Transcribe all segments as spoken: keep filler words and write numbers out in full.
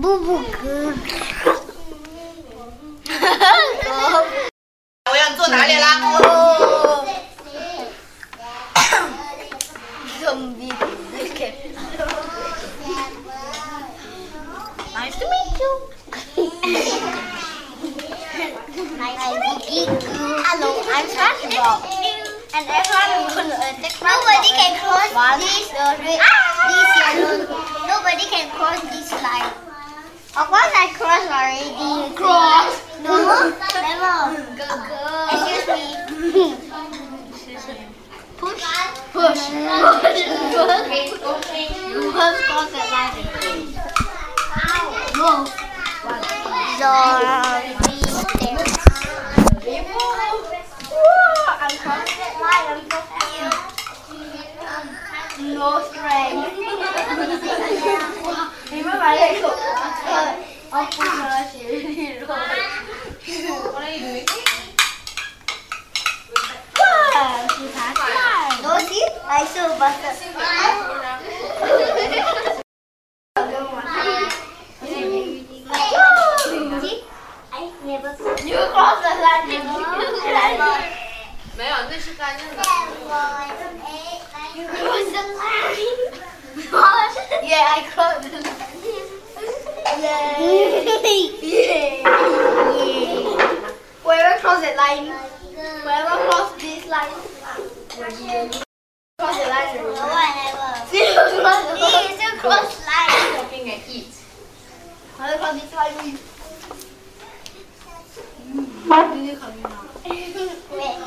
布布哥。 我要坐哪里啦？Nice to meet you. Nice to meet you. Hello, I'm Fashionable. And everyone will attack Nobody can cross this, uh, red, this yellow. Nobody can cross this line. Of course I crossed already. Cross. No, never. Excuse me. Push. Push. Push. You must cross the line. No. Sorry. I'm crossing the line. I'm so cute. No strength. Remember my leg? I'll put her What are you doing? No, see? I saw butter. See? I never saw. You crossed the line. Never. 没有，那是干净的。 You crossed the line. Yeah, I crossed the line. Yay. Yay. Whoever crossed the line, whoever crossed this line, cross the line. No, I never. Still cross the line. Still cross the line. Shopping and eat. I will cross this line. Wait.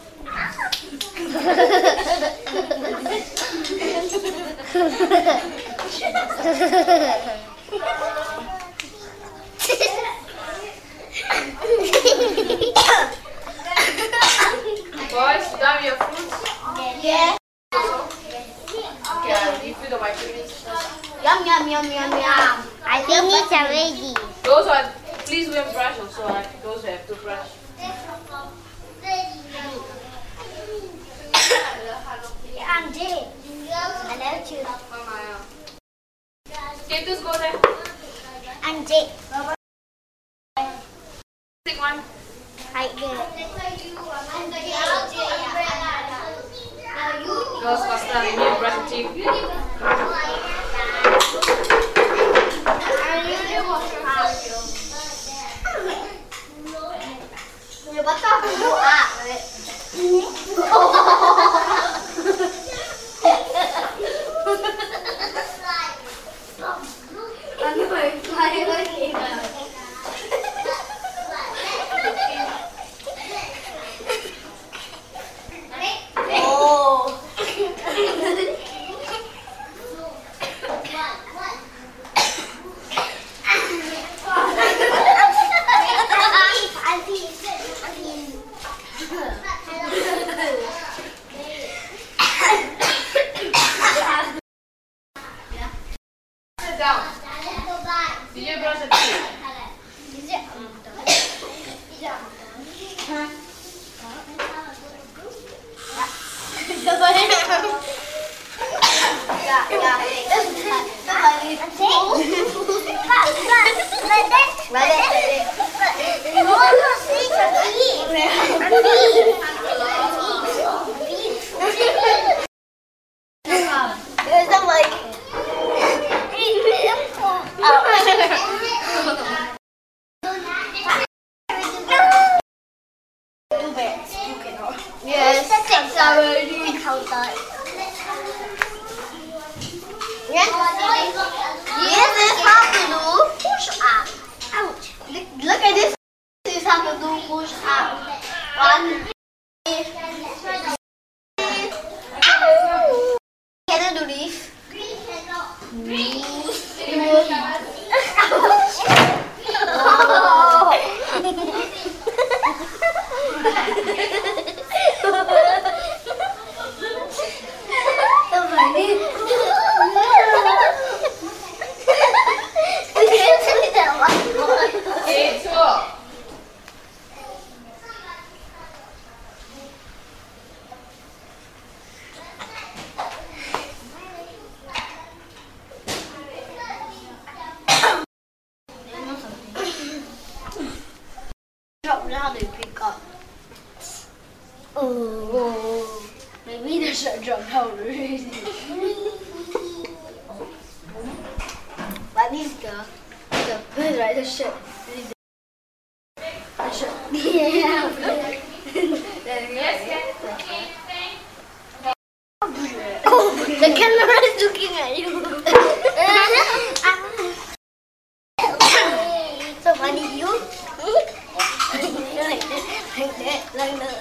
Boys, done with your food? Yeah. Okay, I'll refill the vitamins. Yum yum yum yum yum. I finished already. Those are, please wear brush also. Like those who have to brush. I'm Jay. I love you. Okay, just go there. I'm Jay. Take one. I did. Girls, faster. We need to brush your teeth. Người bắt cóc của bộ ạ. Anh ơi, ai ơi gì vậy? Oh. Sit down. Did you brush your teeth? Yeah, yeah. But then, you want to see your teeth. There's some like. Yes, six already counted. Yes, yes, this is how to do push up. Ouch! Look, look at this. This is how to do push up. One. Ow! Can I do this? Okay, two. know how to pick up. Oh, maybe there's a drum already. But this the the bird right the shirt. The shirt. Yeah. The camera is looking at you. So funny, you. Like that, like that, like that.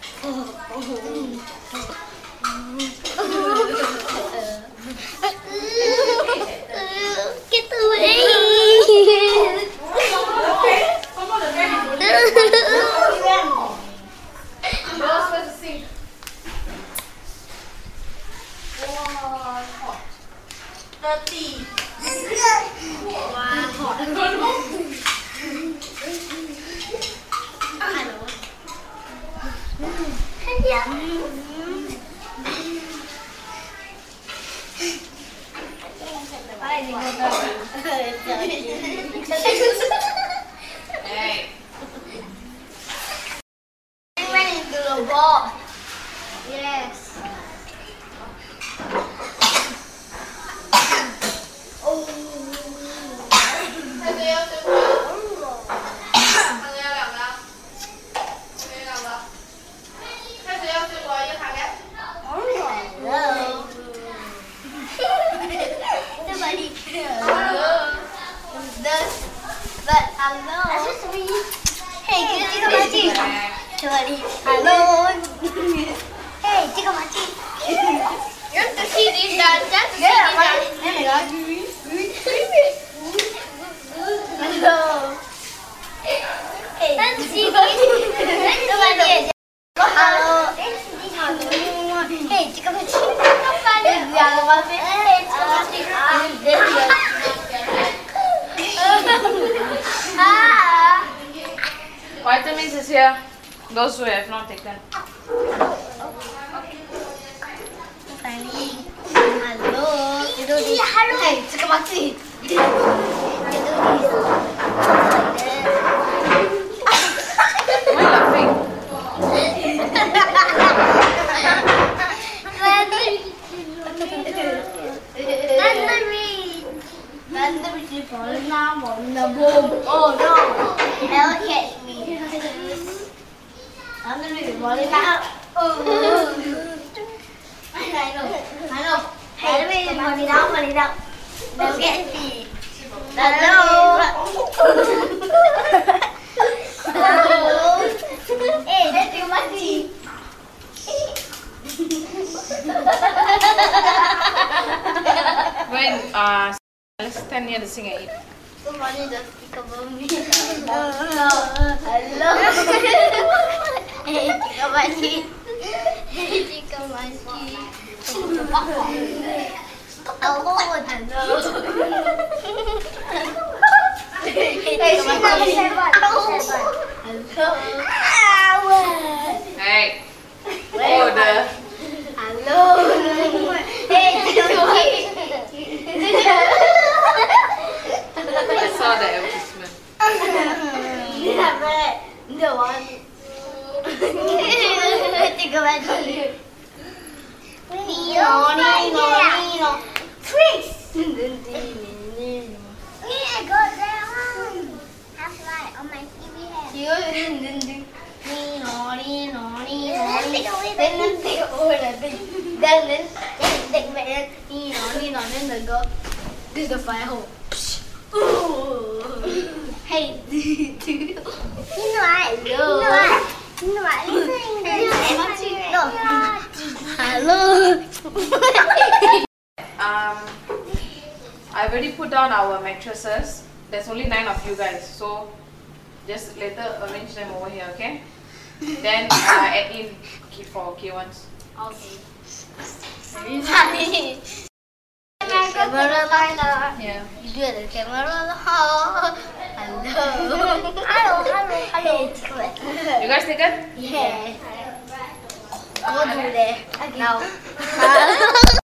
Get away! You're supposed to sing. Dirty. Hey. I went into the ball. Yes. Oh. Thay giấy không? Thay giấy làm nào? Thay giấy làm nào? Thay giấy không? Thay giấy thằng ấy. Hello. Nobody cares. But hello. That's just me. Hey, can you take a magic? Nobody. Hello. Hey, take a magic. You have to see these dance. You have to see these dance. Hello. Hey, let's see. Nobody. Hello. Hey, take a magic. Nobody. Hey, take a magic. Ah. Vitamins is here. Those who have not taken. Hello. You do this. Hello. Hey, take a magic. You do this. Why laughing? Falling down on the boom. Oh no! Never catch me. I'm gonna be falling down. Oh. I know. I know. Hey, falling down, falling down. Never catch me. Hello. Hello. Hey, that's too much. When uh, let's stand near the singer. Eat. Somebody just speak about me. Hello. Hello. Hey, chica machi. Hey, chica machi. Oh, hello. Hey, chica machi. Hello. Hey. Order. Hello. Hey, chica machi. I saw the advertisement. Yeah, but the one. Chica machi. Nino, Nino, Nino. Tricks. I got that one. Half light on my T V head. Nino, Nino, Nino. Then then take over the thing. Then then then take back then. Nino, Nino. Then the girl. This is the fire hole. Ooh. Hey. You know what? You know what? You know what? No. Hello. Um, I already put down our mattresses. There's only nine of you guys, so just later arrange them over here, okay? Then uh, add in key for K ones. Okay. Very funny. Camera line. Yeah. You do the camera line. Hello. Hello. Hello. Hello. You guys taken? Yeah. Go do there. Now.